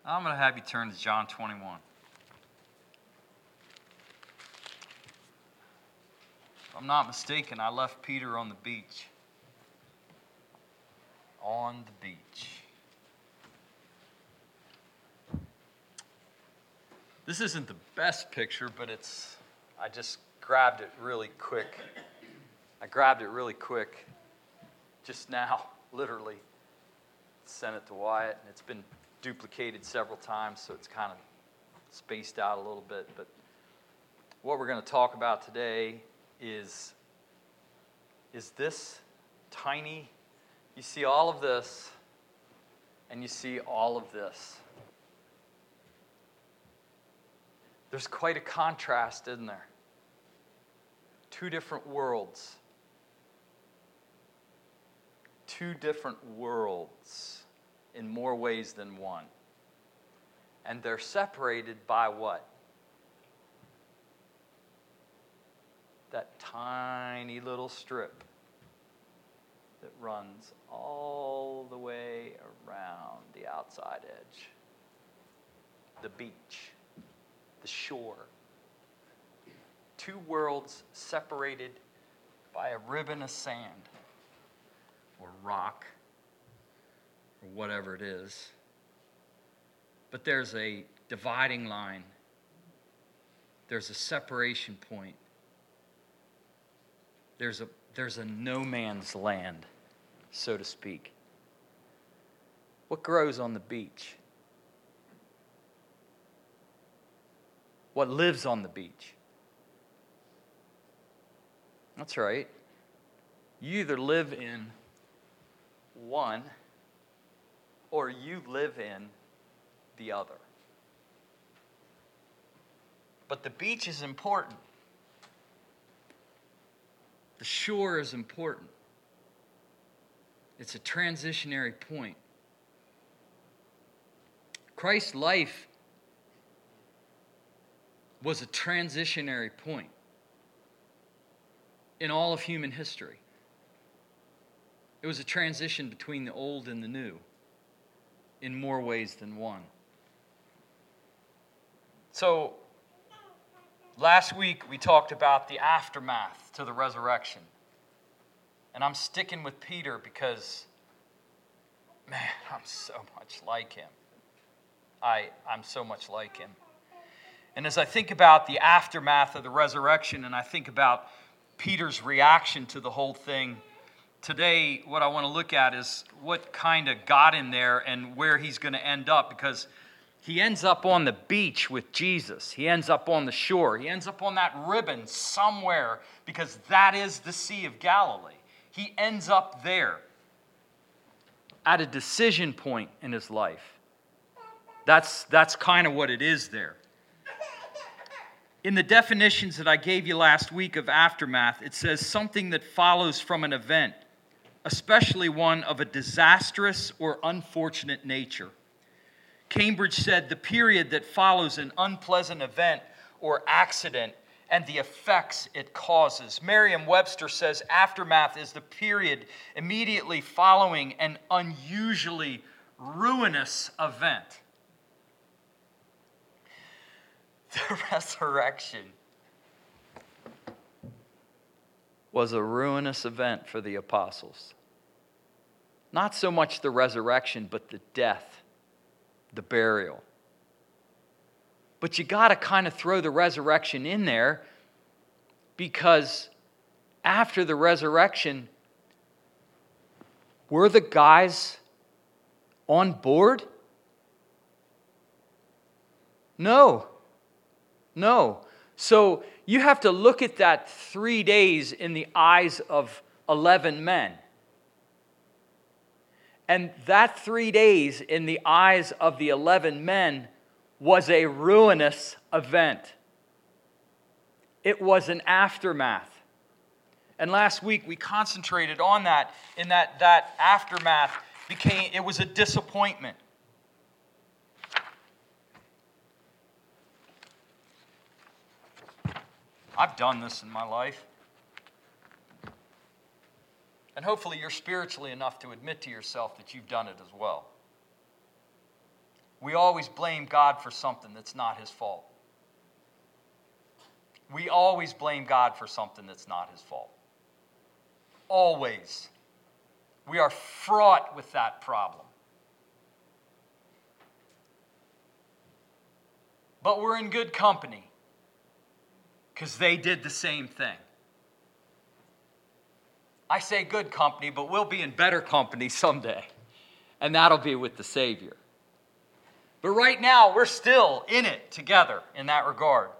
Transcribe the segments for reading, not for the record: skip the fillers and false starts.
I'm going to have you turn to John 21. If I'm not mistaken, I left Peter on the beach. On the beach. This isn't the best picture, but I just grabbed it really quick. I grabbed it really quick just now, literally. Sent it to Wyatt, and it's been duplicated several times, so it's kind of spaced out a little bit. But what we're going to talk about today is this tiny, you see all of this, and you see all of this. There's quite a contrast, isn't there? Two different worlds. Two different worlds in more ways than one. And they're separated by what? That tiny little strip that runs all the way around the outside edge. The beach, the shore. Two worlds separated by a ribbon of sand or rock or whatever it is. But there's a dividing line. There's a separation point. There's a no man's land, so to speak. What grows on the beach? What lives on the beach? That's right. You either live in one or you live in the other. But the beach is important. The shore is important. It's a transitionary point. Christ's life was a transitionary point in all of human history. It was a transition between the old and the new in more ways than one. So, last week we talked about the aftermath to the resurrection. And I'm sticking with Peter because, man, I'm so much like him. I'm so much like him. And as I think about the aftermath of the resurrection and I think about Peter's reaction to the whole thing, today what I want to look at is what kind of got him there and where he's going to end up, because he ends up on the beach with Jesus. He ends up on the shore. He ends up on that ribbon somewhere, because that is the Sea of Galilee. He ends up there at a decision point in his life. That's kind of what it is there. In the definitions that I gave you last week of aftermath, it says something that follows from an event, especially one of a disastrous or unfortunate nature. Cambridge said the period that follows an unpleasant event or accident and the effects it causes. Merriam-Webster says aftermath is the period immediately following an unusually ruinous event. The resurrection was a ruinous event for the apostles. Not so much the resurrection, but the death, the burial. But you got to kind of throw the resurrection in there, because after the resurrection, were the guys on board? No. So you have to look at that 3 days in the eyes of 11 men. And that 3 days in the eyes of the 11 men was a ruinous event. It was an aftermath. And last week we concentrated on that, in that aftermath it was a disappointment. I've done this in my life. And hopefully you're spiritually enough to admit to yourself that you've done it as well. we always blame God for something that's not his fault. We always blame God for something that's not his fault. Always. We are fraught with that problem. But we're in good company because they did the same thing. I say good company, but we'll be in better company someday. And that'll be with the Savior. But right now, we're still in it together in that regard.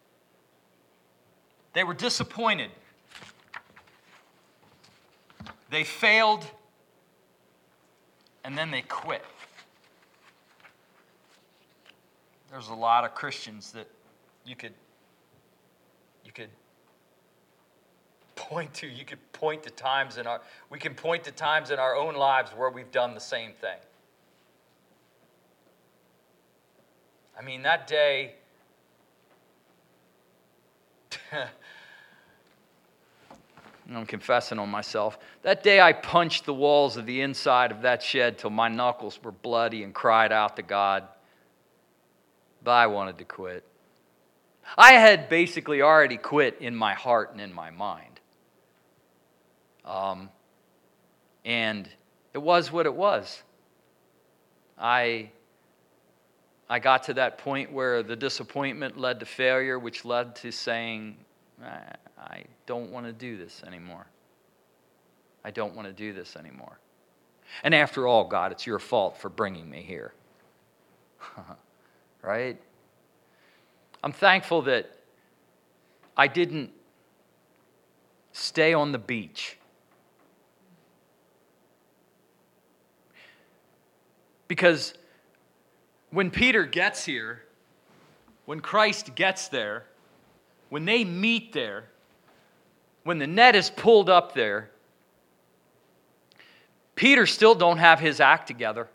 They were disappointed. They failed, and then they quit. There's a lot of Christians that you could point to. You could point to times we can point to times in our own lives where we've done the same thing. I mean, that day, I'm confessing on myself. That day I punched the walls of the inside of that shed till my knuckles were bloody and cried out to God. But I wanted to quit. I had basically already quit in my heart and in my mind. And it was what it was. I got to that point where the disappointment led to failure, which led to saying, I don't want to do this anymore. I don't want to do this anymore. And after all, God, it's your fault for bringing me here. Right? I'm thankful that I didn't stay on the beach. Because when Peter gets here, when Christ gets there, when they meet there, when the net is pulled up there, Peter still don't have his act together.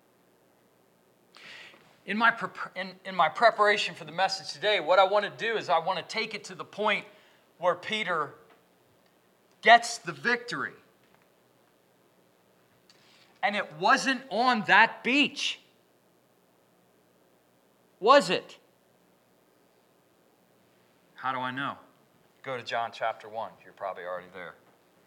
In my preparation for the message today, what I want to do is I want to take it to the point where Peter gets the victory. And it wasn't on that beach. Was it? How do I know? Go to John chapter 1. You're probably already there.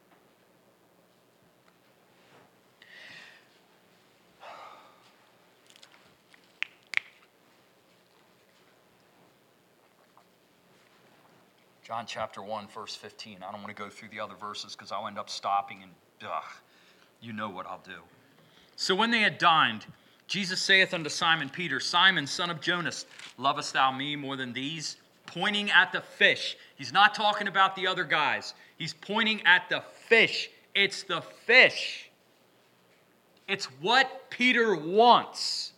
John chapter 1, verse 15. I don't want to go through the other verses because I'll end up stopping and you know what I'll do. So when they had dined, Jesus saith unto Simon Peter, Simon, son of Jonas, lovest thou me more than these? Pointing at the fish. He's not talking about the other guys. He's pointing at the fish. It's the fish. It's what Peter wants.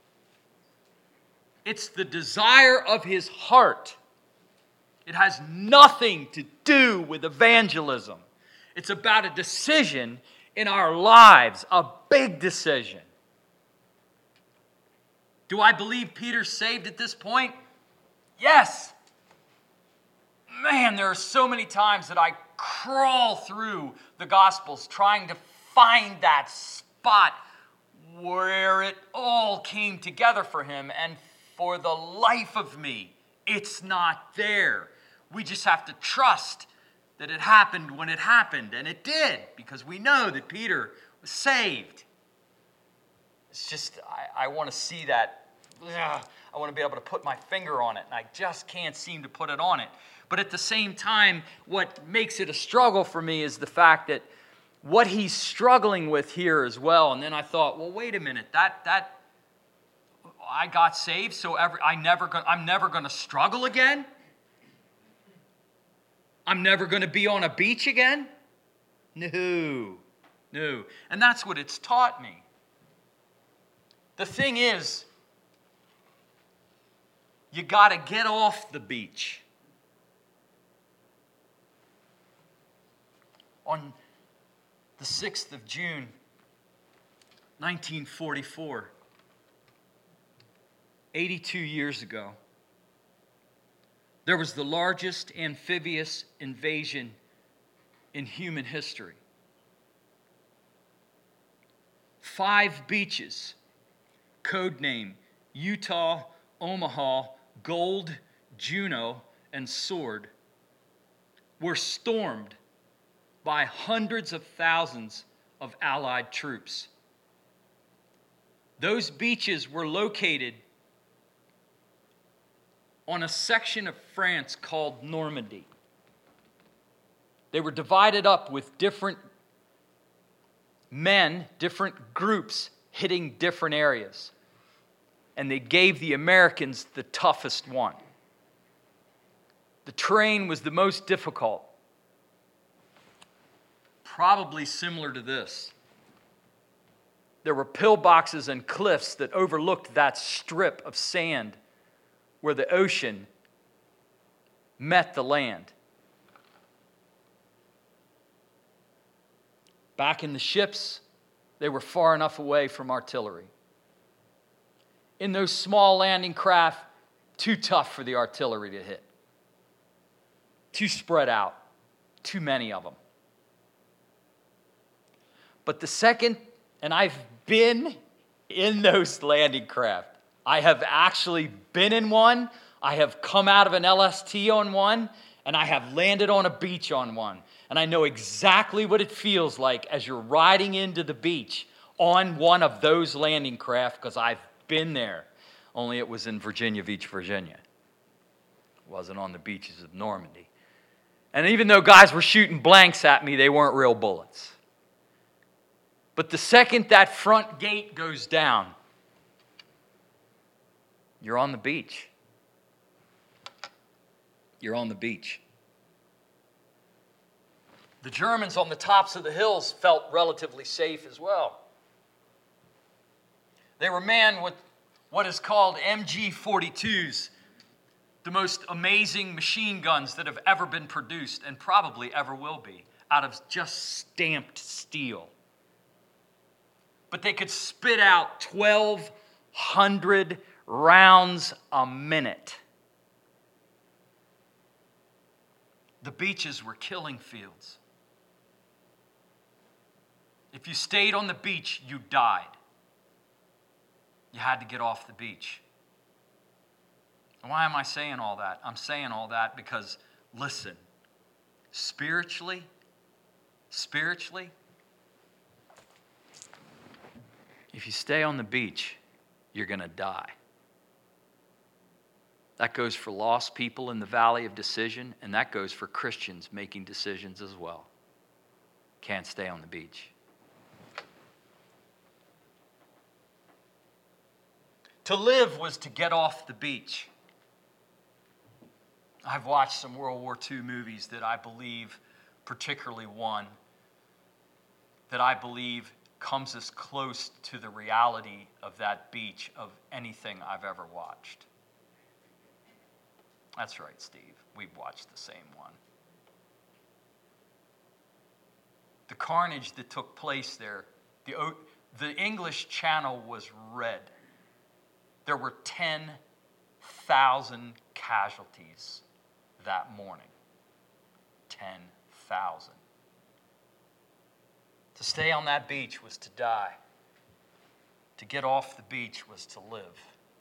It's the desire of his heart. It has nothing to do with evangelism. It's about a decision in our lives, a big decision. Do I believe Peter's saved at this point? Yes. Man, there are so many times that I crawl through the Gospels trying to find that spot where it all came together for him, and for the life of me, it's not there. We just have to trust that it happened when it happened, and it did, because we know that Peter was saved. It's just, I want to see that. I want to be able to put my finger on it, and I just can't seem to put it on it. But at the same time, what makes it a struggle for me is the fact that what he's struggling with here as well. And then I thought, well, wait a minute, that I got saved, so I'm never going to struggle again? I'm never going to be on a beach again? No. And that's what it's taught me. The thing is, you got to get off the beach. On the 6th of June, 1944, 82 years ago, there was the largest amphibious invasion in human history. 5 beaches, codenamed Utah, Omaha, Gold, Juneau, and Sword were stormed by hundreds of thousands of Allied troops. Those beaches were located on a section of France called Normandy. They were divided up with different men, different groups hitting different areas. And they gave the Americans the toughest one. The terrain was the most difficult. Probably similar to this. There were pillboxes and cliffs that overlooked that strip of sand where the ocean met the land. Back in the ships, they were far enough away from artillery. In those small landing craft, too tough for the artillery to hit. Too spread out. Too many of them. But the second, and I've been in those landing craft. I have actually been in one. I have come out of an LST on one, and I have landed on a beach on one. And I know exactly what it feels like as you're riding into the beach on one of those landing craft, because I've been there. Only it was in Virginia Beach, Virginia. It wasn't on the beaches of Normandy. And even though guys were shooting blanks at me, they weren't real bullets. But the second that front gate goes down, you're on the beach. You're on the beach. The Germans on the tops of the hills felt relatively safe as well. They were manned with what is called MG-42s, the most amazing machine guns that have ever been produced and probably ever will be, out of just stamped steel. But they could spit out 1,200 rounds a minute. The beaches were killing fields. If you stayed on the beach, you died. You had to get off the beach. And why am I saying all that? I'm saying all that because, listen, spiritually, if you stay on the beach, you're going to die. That goes for lost people in the valley of decision, and that goes for Christians making decisions as well. Can't stay on the beach. To live was to get off the beach. I've watched some World War II movies that I believe, particularly one, that I believe comes as close to the reality of that beach of anything I've ever watched. That's right, Steve. We've watched the same one. The carnage that took place there, the English Channel was red. There were 10,000 casualties that morning. 10,000. To stay on that beach was to die. To get off the beach was to live.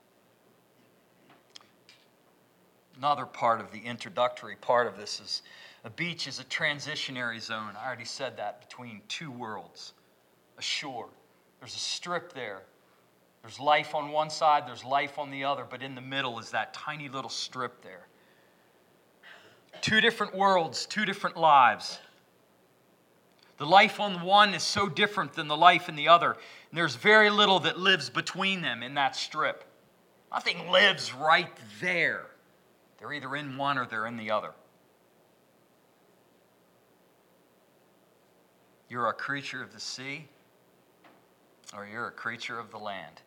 Another part of the introductory part of this is a beach is a transitionary zone. I already said that, between two worlds. A shore. There's a strip there. There's life on one side, there's life on the other, but in the middle is that tiny little strip there. Two different worlds, two different lives. The life on one is so different than the life in the other. And there's very little that lives between them in that strip. Nothing lives right there. They're either in one or they're in the other. You're a creature of the sea, or you're a creature of the land.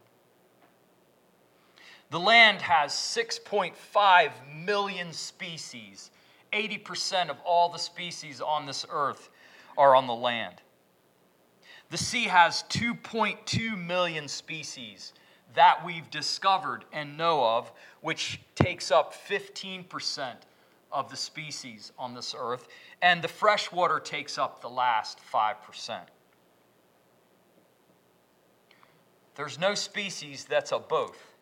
The land has 6.5 million species. 80% of all the species on this earth are on the land. The sea has 2.2 million species that we've discovered and know of, which takes up 15% of the species on this earth, and the freshwater takes up the last 5%. There's no species that's a both.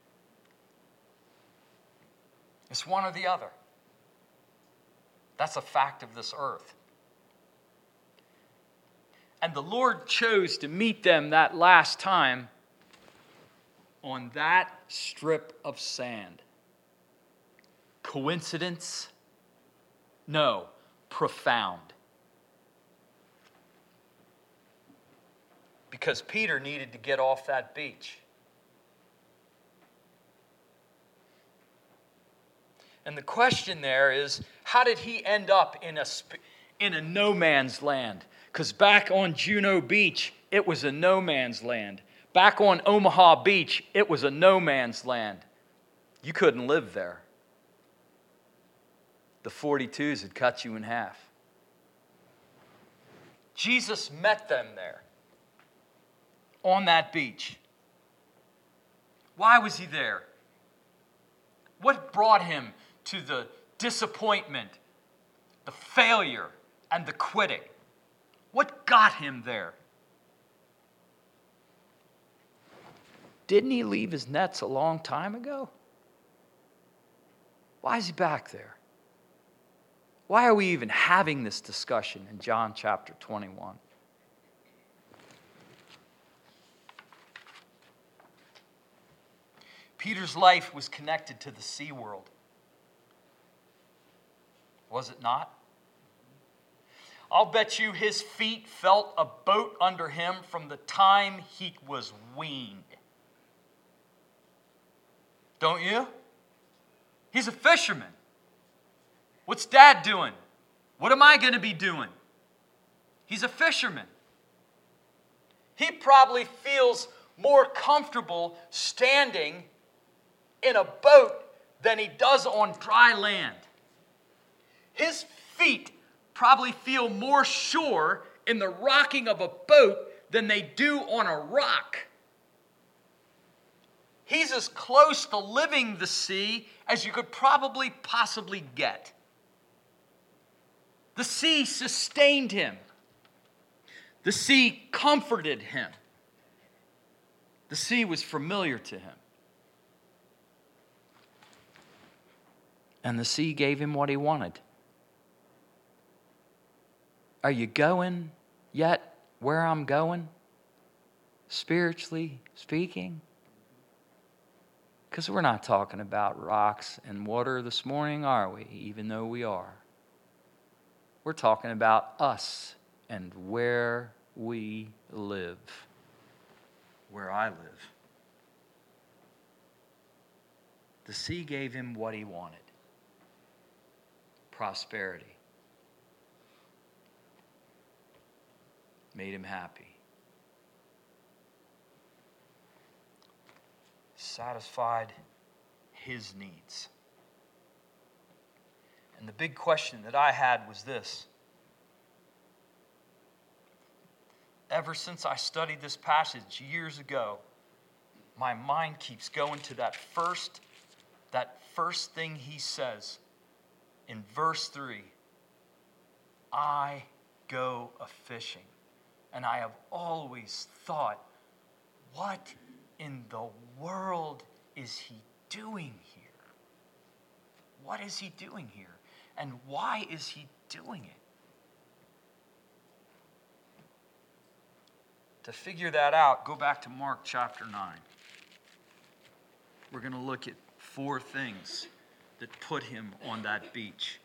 It's one or the other. That's a fact of this earth. And the Lord chose to meet them that last time on that strip of sand. Coincidence? No, profound. Because Peter needed to get off that beach. And the question there is, how did he end up in a no man's land? Because back on Juno Beach, it was a no man's land. Back on Omaha Beach, it was a no man's land. You couldn't live there. The 42s had cut you in half. Jesus met them there on that beach. Why was he there? What brought him to the disappointment, the failure, and the quitting? What got him there? Didn't he leave his nets a long time ago? Why is he back there? Why are we even having this discussion in John chapter 21? Peter's life was connected to the sea world. Was it not? I'll bet you his feet felt a boat under him from the time he was weaned. Don't you? He's a fisherman. What's Dad doing? What am I going to be doing? He's a fisherman. He probably feels more comfortable standing in a boat than he does on dry land. His feet probably feel more sure in the rocking of a boat than they do on a rock. He's as close to living the sea as you could probably possibly get. The sea sustained him. The sea comforted him. The sea was familiar to him. And the sea gave him what he wanted. Are you going yet where I'm going? Spiritually speaking? Because we're not talking about rocks and water this morning, are we? Even though we are. We're talking about us and where we live. Where I live. The sea gave him what he wanted. Prosperity. Made him happy. Satisfied his needs. And the big question that I had was this. Ever since I studied this passage years ago, my mind keeps going to that first thing he says in verse 3. I go a-fishing. And I have always thought, what in the world is he doing here? What is he doing here? And why is he doing it? To figure that out, go back to Mark chapter 9. We're going to look at 4 things that put him on that beach.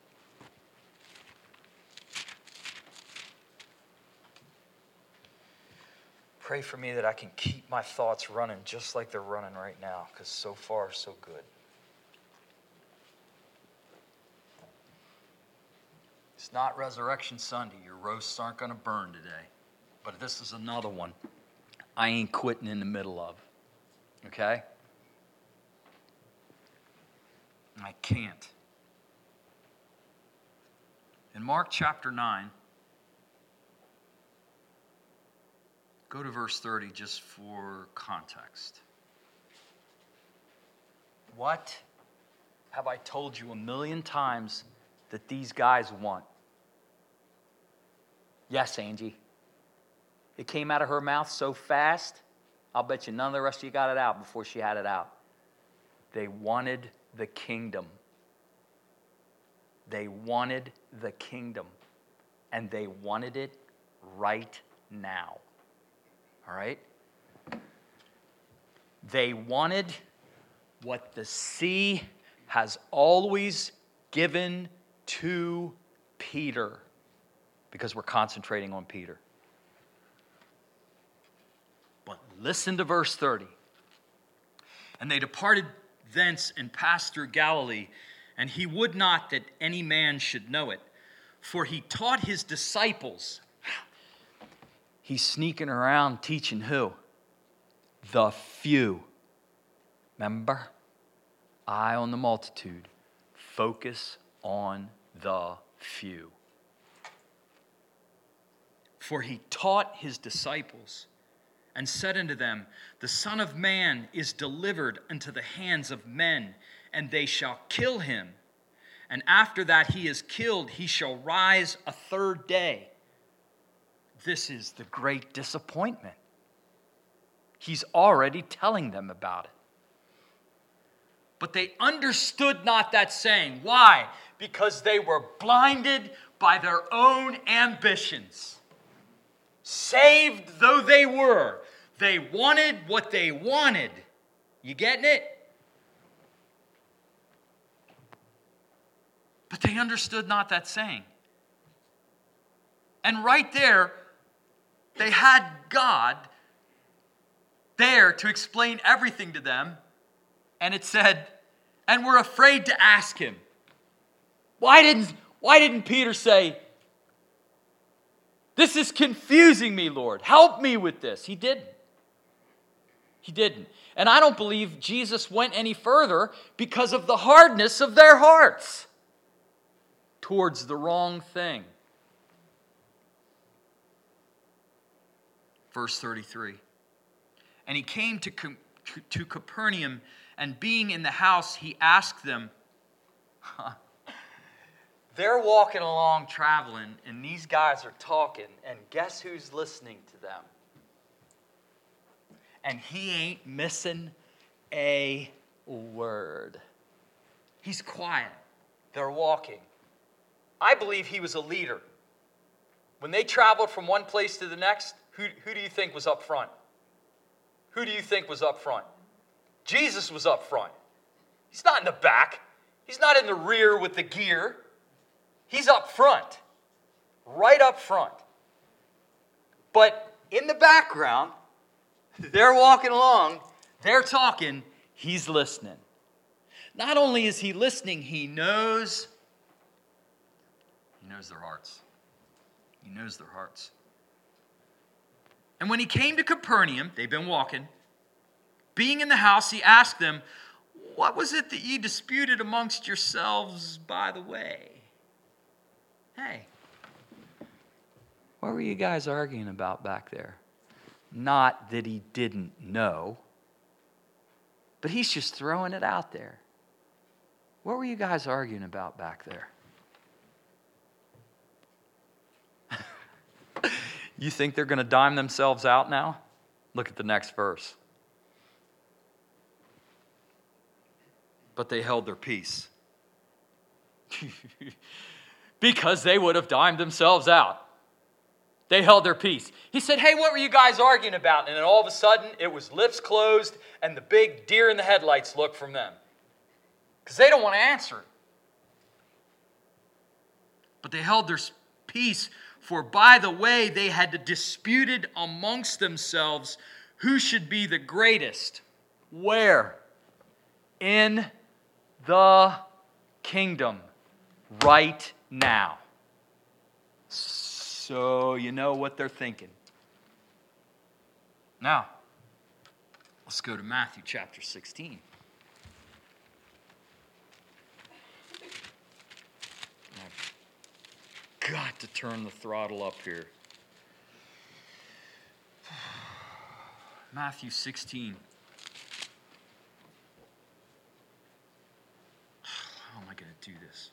Pray for me that I can keep my thoughts running just like they're running right now, because so far, so good. It's not Resurrection Sunday. Your roasts aren't going to burn today. But this is another one I ain't quitting in the middle of. Okay? I can't. In Mark chapter 9, go to verse 30 just for context. What have I told you 1,000,000 times that these guys want? Yes, Angie. It came out of her mouth so fast, I'll bet you none of the rest of you got it out before she had it out. They wanted the kingdom. They wanted the kingdom. And they wanted it right now. All right? They wanted what the sea has always given to Peter, because we're concentrating on Peter. But listen to verse 30. And they departed thence and passed through Galilee, and he would not that any man should know it, for he taught his disciples. He's sneaking around teaching who? The few. Remember? Eye on the multitude. Focus on the few. For he taught his disciples and said unto them, the Son of Man is delivered into the hands of men, and they shall kill him. And after that he is killed, he shall rise a third day. This is the great disappointment. He's already telling them about it. But they understood not that saying. Why? Because they were blinded by their own ambitions. Saved though they were, they wanted what they wanted. You getting it? But they understood not that saying. And right there, they had God there to explain everything to them. And it said, and were afraid to ask him. Why didn't Peter say, this is confusing me, Lord. Help me with this. He didn't. He didn't. And I don't believe Jesus went any further because of the hardness of their hearts towards the wrong thing. Verse 33. And he came to Capernaum, and being in the house, he asked them. They're walking along traveling, and these guys are talking, and guess who's listening to them? And he ain't missing a word. He's quiet. They're walking. I believe he was a leader. When they traveled from one place to the next, who do you think was up front? Who do you think was up front? Jesus was up front. He's not in the back. He's not in the rear with the gear. He's up front. Right up front. But in the background, they're walking along, they're talking, he's listening. Not only is he listening, he knows their hearts. He knows their hearts. And when he came to Capernaum, they've been walking, being in the house, he asked them, what was it that ye disputed amongst yourselves by the way? Hey, what were you guys arguing about back there? Not that he didn't know, but he's just throwing it out there. What were you guys arguing about back there? You think they're going to dime themselves out now? Look at the next verse. But they held their peace. Because they would have dimed themselves out. They held their peace. He said, hey, what were you guys arguing about? And then all of a sudden, it was lips closed and the big deer in the headlights look from them. Because they don't want to answer it. But they held their peace, for by the way they had disputed amongst themselves who should be the greatest. Where? In the kingdom. Right now. So you know what they're thinking. Now, let's go to Matthew chapter 16. I've got to turn the throttle up here. Matthew 16. How am I going to do this?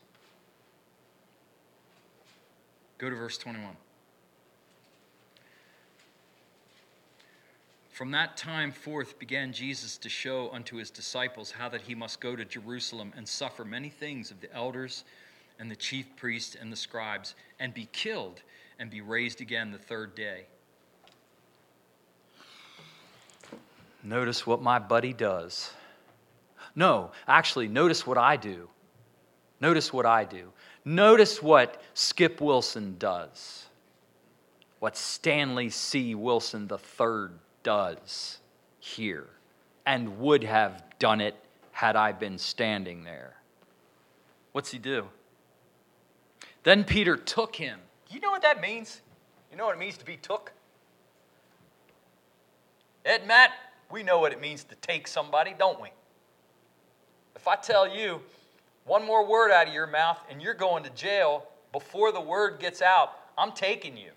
Go to verse 21. From that time forth began Jesus to show unto his disciples how that he must go to Jerusalem and suffer many things of the elders and the chief priests and the scribes, and be killed and be raised again the third day. Notice what my buddy does. No, actually, notice what I do. Notice what I do. Notice what Skip Wilson does. What Stanley C. Wilson III does here, and would have done it had I been standing there. What's he do? Then Peter took him. You know what that means? You know what it means to be took? Ed and Matt, we know what it means to take somebody, don't we? If I tell you one more word out of your mouth and you're going to jail, before the word gets out, I'm taking you.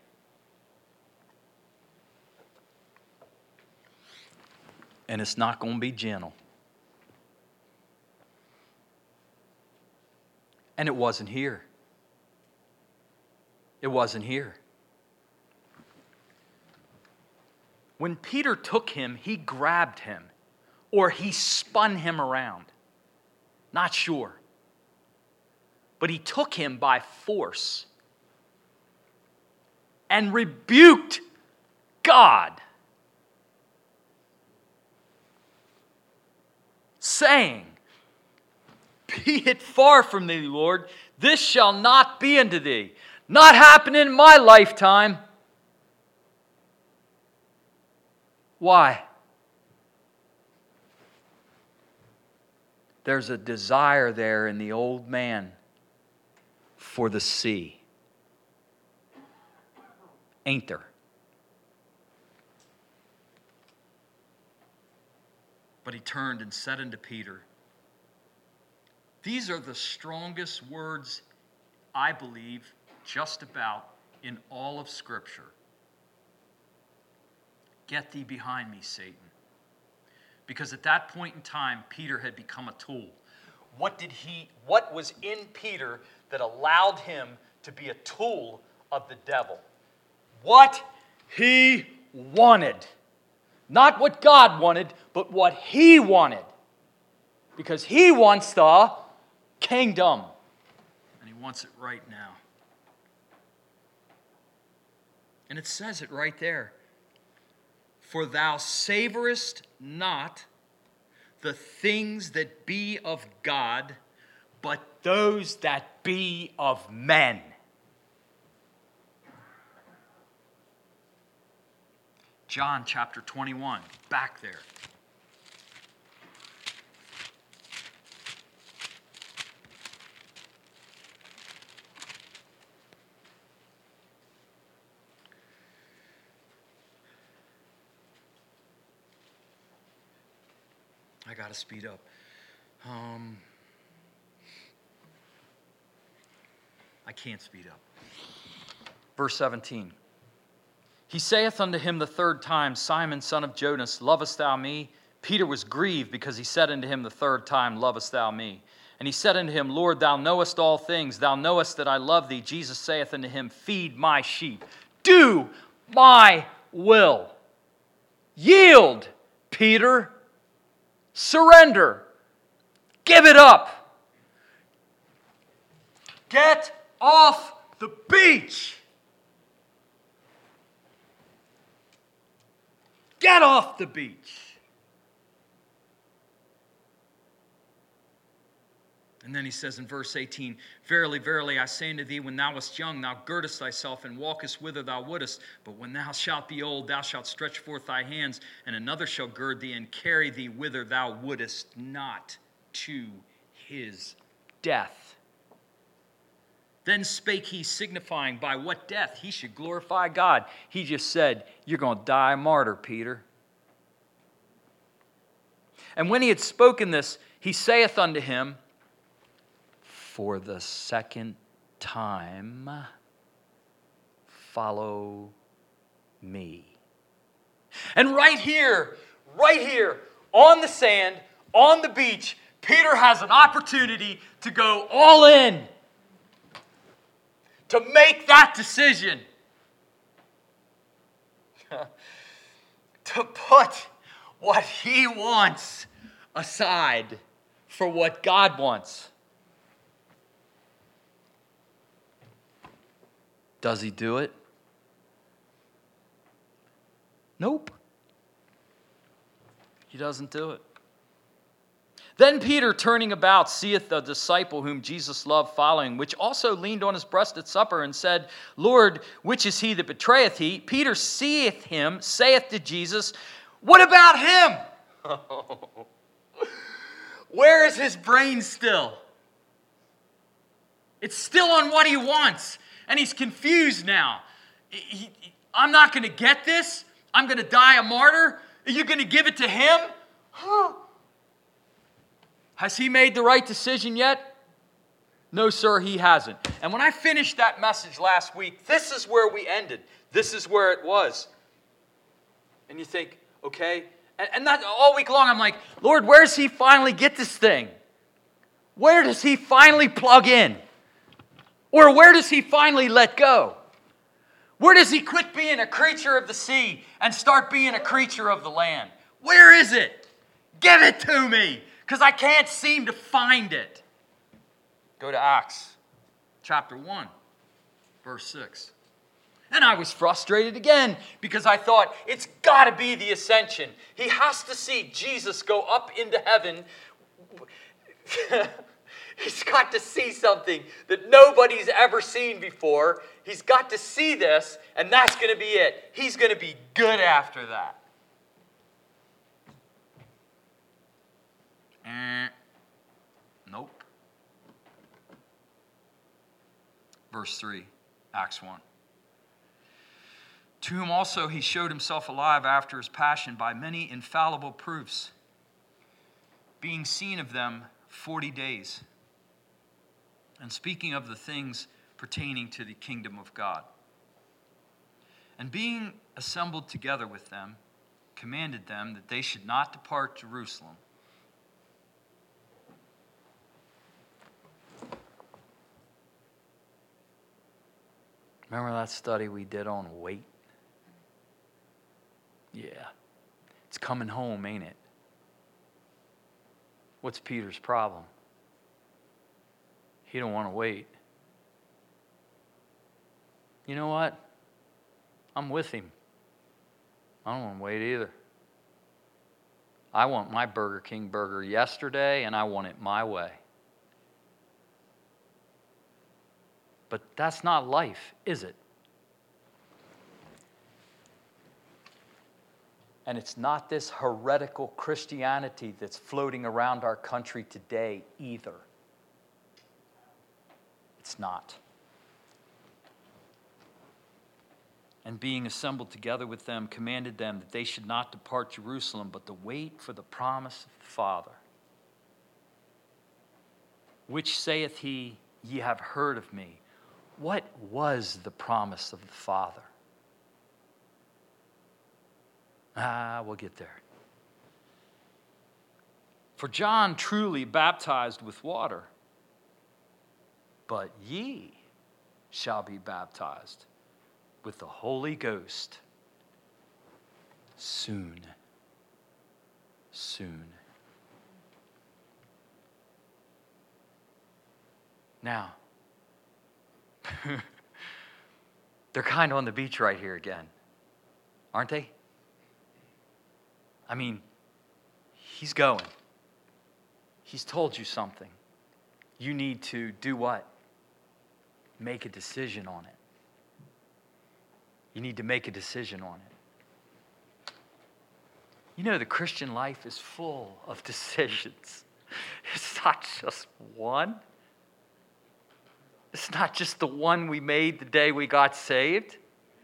And it's not going to be gentle. And it wasn't here. It wasn't here. When Peter took him, he grabbed him, or he spun him around. Not sure. But he took him by force and rebuked God, saying, "Be it far from thee, Lord, this shall not be unto thee." Not happen in my lifetime. Why? There's a desire there in the old man for the sea. Ain't there? But he turned and said unto Peter, these are the strongest words, I believe, just about in all of Scripture. Get thee behind me, Satan. Because at that point in time, Peter had become a tool. What was in Peter that allowed him to be a tool of the devil? What he wanted. Not what God wanted, but what he wanted. Because he wants the kingdom. And he wants it right now. And it says it right there. For thou savorest not the things that be of God, but those that be of men. John chapter 21, back there. I got to speed up. I can't speed up. Verse 17. He saith unto him the third time, Simon, son of Jonas, lovest thou me? Peter was grieved because he said unto him the third time, lovest thou me? And he said unto him, Lord, thou knowest all things. Thou knowest that I love thee. Jesus saith unto him, feed my sheep. Do my will. Yield, Peter. Surrender. Give it up. Get off the beach. Get off the beach. And then he says in verse 18, Verily, verily, I say unto thee, when thou wast young, thou girdest thyself and walkest whither thou wouldest. But when thou shalt be old, thou shalt stretch forth thy hands, and another shall gird thee and carry thee whither thou wouldest not, to his death. Then spake he, signifying by what death he should glorify God. He just said, you're going to die a martyr, Peter. And when he had spoken this, he saith unto him, for the second time, follow me. And right here, on the sand, on the beach, Peter has an opportunity to go all in. To make that decision. to put what he wants aside for what God wants. Does he do it? Nope. He doesn't do it. Then Peter, turning about, seeth the disciple whom Jesus loved following, which also leaned on his breast at supper, and said, Lord, which is he that betrayeth thee? Peter seeth him, saith to Jesus, what about him? Where is his brain still? It's still on what he wants, and he's confused now. I'm not going to get this. I'm going to die a martyr. Are you going to give it to him? Has he made the right decision yet? No, sir, he hasn't. And when I finished that message last week, this is where we ended. This is where it was. And you think, okay. And that all week long, I'm like, Lord, where does he finally get this thing? Where does he finally plug in? Or where does he finally let go? Where does he quit being a creature of the sea and start being a creature of the land? Where is it? Give it to me, because I can't seem to find it. Go to Acts chapter 1, verse 6. And I was frustrated again because I thought, it's got to be the ascension. He has to see Jesus go up into heaven. He's got to see something that nobody's ever seen before. He's got to see this, and that's going to be it. He's going to be good after that. Nope. Verse 3, Acts 1. To whom also he showed himself alive after his passion by many infallible proofs, being seen of them 40 days, and speaking of the things pertaining to the kingdom of God. And being assembled together with them, commanded them that they should not depart Jerusalem. Remember that study we did on weight? Yeah. It's coming home, ain't it? What's Peter's problem? He don't want to wait. You know what? I'm with him. I don't want to wait either. I want my Burger King burger yesterday, and I want it my way. But that's not life, is it? And it's not this heretical Christianity that's floating around our country today either. It's not. And being assembled together with them, commanded them that they should not depart Jerusalem, but to wait for the promise of the Father. Which saith he, ye have heard of me. What was the promise of the Father? We'll get there. For John truly baptized with water, but ye shall be baptized with the Holy Ghost soon. Soon. Now, they're kind of on the beach right here again, aren't they? I mean, he's going. He's told you something. You need to do what? Make a decision on it. You need to make a decision on it. You know, the Christian life is full of decisions. It's not just one. It's not just the one we made the day we got saved.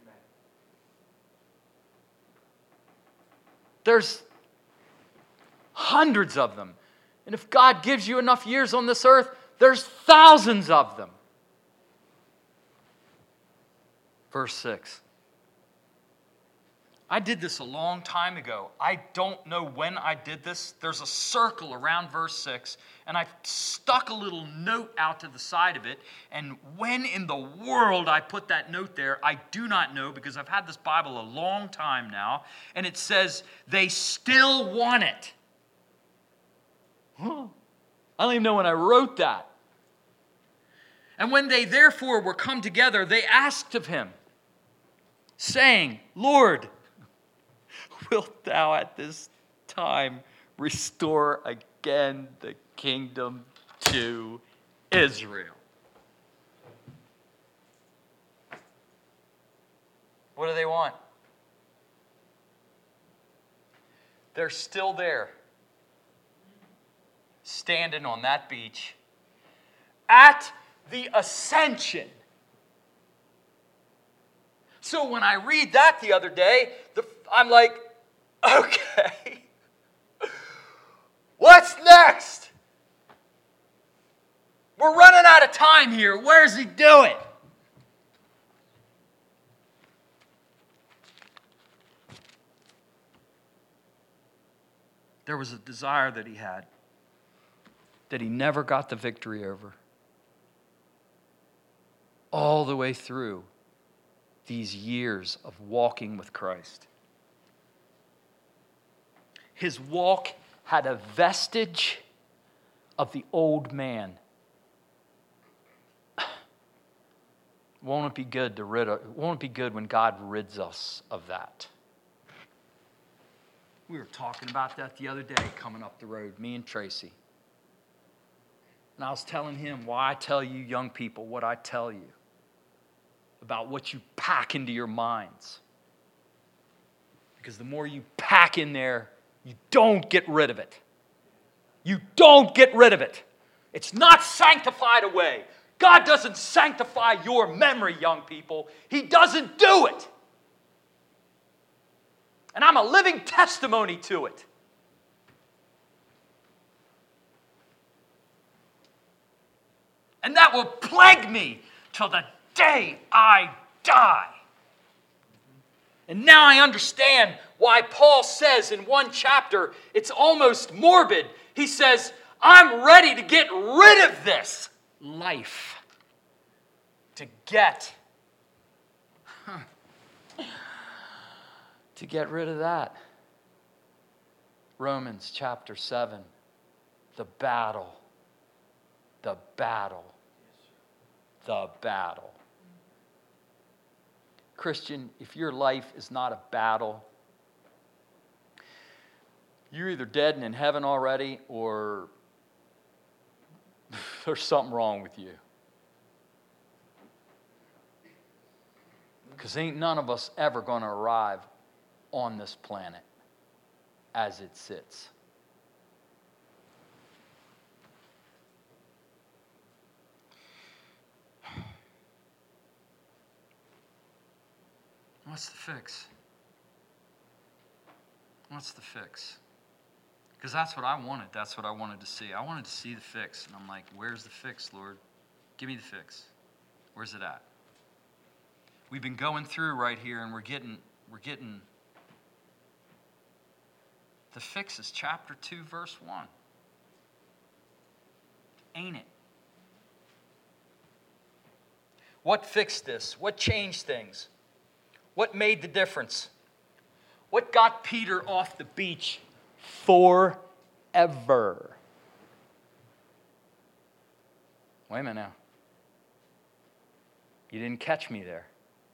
There's hundreds of them. And if God gives you enough years on this earth, there's thousands of them. Verse 6. I did this a long time ago. I don't know when I did this. There's a circle around verse 6, and I stuck a little note out to the side of it. And when in the world I put that note there, I do not know, because I've had this Bible a long time now. And it says, they still want it. Huh. I don't even know when I wrote that. And when they therefore were come together, they asked of him, saying, Lord, wilt thou at this time restore again the kingdom to Israel? What do they want? They're still there, standing on that beach at the ascension. So when I read that the other day, I'm like, okay, what's next? We're running out of time here. Where's he doing? There was a desire that he had that he never got the victory over. All the way through these years of walking with Christ. His walk had a vestige of the old man. Won't it be good when God rids us of that? We were talking about that the other day coming up the road, me and Tracy. And I was telling him why I tell you young people what I tell you about what you pack into your minds. Because the more you pack in there, you don't get rid of it. You don't get rid of it. It's not sanctified away. God doesn't sanctify your memory, young people. He doesn't do it. And I'm a living testimony to it. And that will plague me till the day I die. And now I understand why Paul says in one chapter, it's almost morbid. He says, I'm ready to get rid of this life. To get rid of that. Romans chapter 7, the battle. The battle. The battle. Christian, if your life is not a battle, you're either dead and in heaven already, or there's something wrong with you. Because ain't none of us ever going to arrive on this planet as it sits. What's the fix? What's the fix? Because that's what I wanted. That's what I wanted to see. I wanted to see the fix. And I'm like, where's the fix, Lord? Give me the fix. Where's it at? We've been going through right here, and we're getting the fix is chapter 2, verse 1. Ain't it? What fixed this? What changed things? What made the difference? What got Peter off the beach forever? Wait a minute now. You didn't catch me there.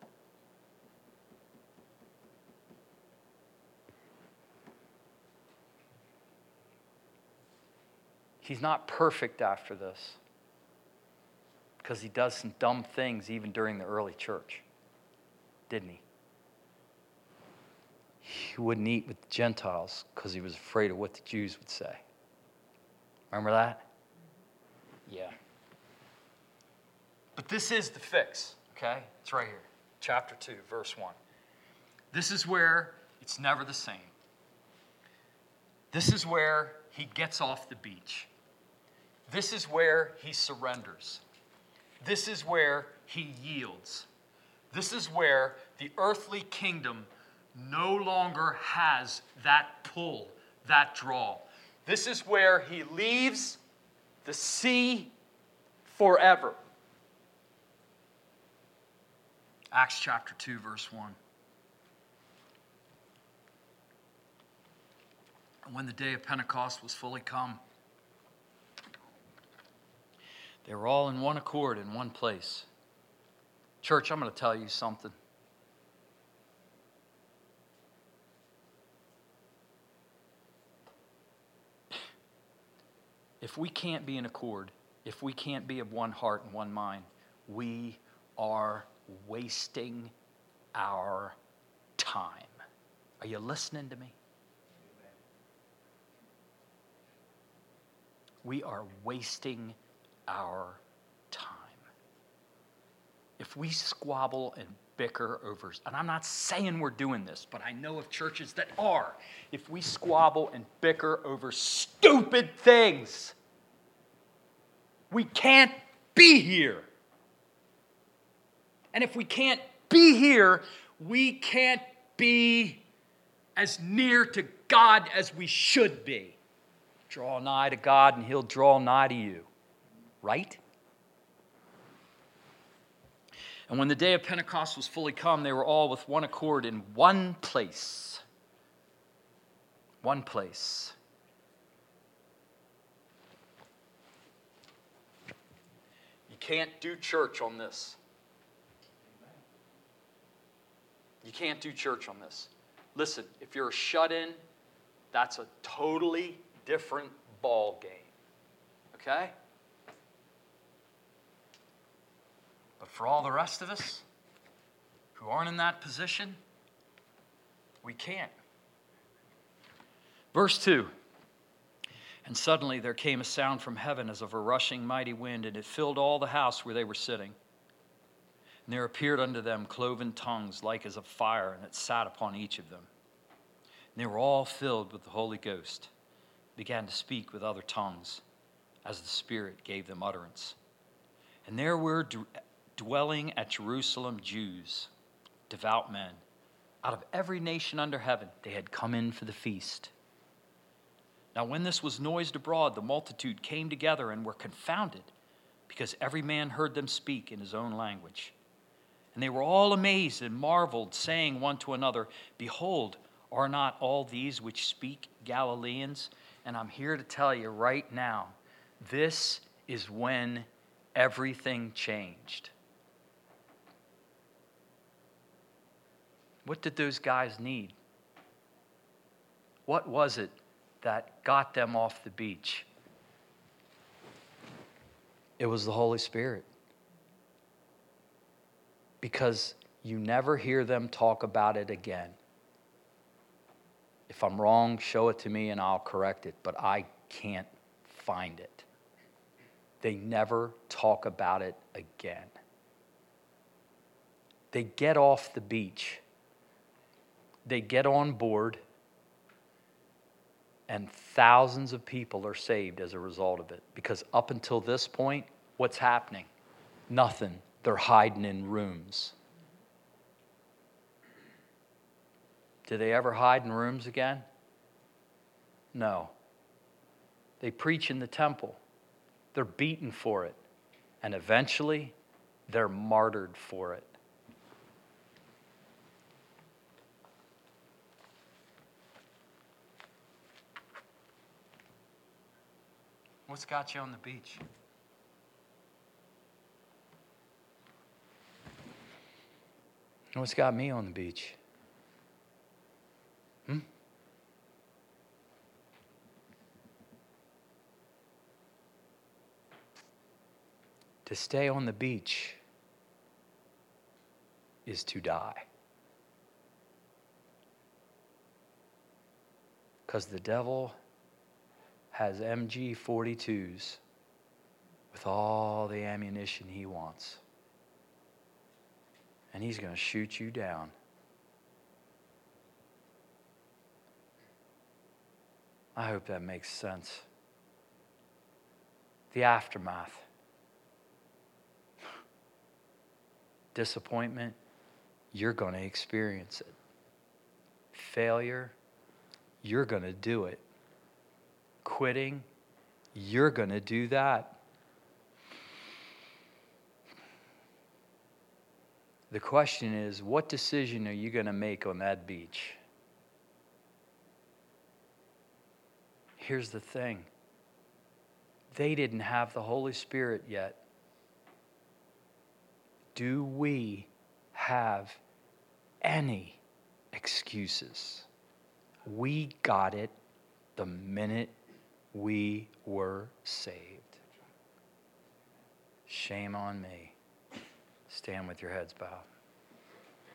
He's not perfect after this, because he does some dumb things even during the early church, didn't he? He wouldn't eat with the Gentiles because he was afraid of what the Jews would say. Remember that? Yeah. But this is the fix, okay? It's right here. Chapter 2, verse 1. This is where it's never the same. This is where he gets off the beach. This is where he surrenders. This is where he yields. This is where the earthly kingdom no longer has that pull, that draw. This is where he leaves the sea forever. Acts chapter 2, verse 1. And when the day of Pentecost was fully come, they were all in one accord in one place. Church, I'm going to tell you something. If we can't be in accord, if we can't be of one heart and one mind, we are wasting our time. Are you listening to me? We are wasting our time. If we squabble and bicker over, and I'm not saying we're doing this, but I know of churches that are. If we squabble and bicker over stupid things, we can't be here. And if we can't be here, we can't be as near to God as we should be. Draw nigh to God and He'll draw nigh to you. Right? And when the day of Pentecost was fully come, they were all with one accord in one place. One place. You can't do church on this. You can't do church on this. Listen, if you're a shut-in, that's a totally different ball game. Okay? But for all the rest of us who aren't in that position, we can't. Verse 2. And suddenly there came a sound from heaven as of a rushing mighty wind, and it filled all the house where they were sitting. And there appeared unto them cloven tongues like as of fire, and it sat upon each of them. And they were all filled with the Holy Ghost, began to speak with other tongues, as the Spirit gave them utterance. And there were dwelling at Jerusalem Jews, devout men, out of every nation under heaven. They had come in for the feast. Now when this was noised abroad, the multitude came together and were confounded, because every man heard them speak in his own language. And they were all amazed and marveled, saying one to another, Behold, are not all these which speak Galileans? And I'm here to tell you right now, this is when everything changed. What did those guys need? What was it that got them off the beach? It was the Holy Spirit. Because you never hear them talk about it again. If I'm wrong, show it to me and I'll correct it, but I can't find it. They never talk about it again. They get off the beach. They get on board, and thousands of people are saved as a result of it. Because up until this point, what's happening? Nothing. They're hiding in rooms. Do they ever hide in rooms again? No. They preach in the temple. They're beaten for it. And eventually, they're martyred for it. What's got you on the beach? What's got me on the beach? To stay on the beach is to die. Because the devil has MG42s with all the ammunition he wants. And he's going to shoot you down. I hope that makes sense. The aftermath. Disappointment, you're going to experience it. Failure, you're going to do it. Quitting, you're going to do that. The question is, what decision are you going to make on that beach? Here's the thing. They didn't have the Holy Spirit yet. Do we have any excuses? We got it the minute we were saved. Shame on me. Stand with your heads bowed.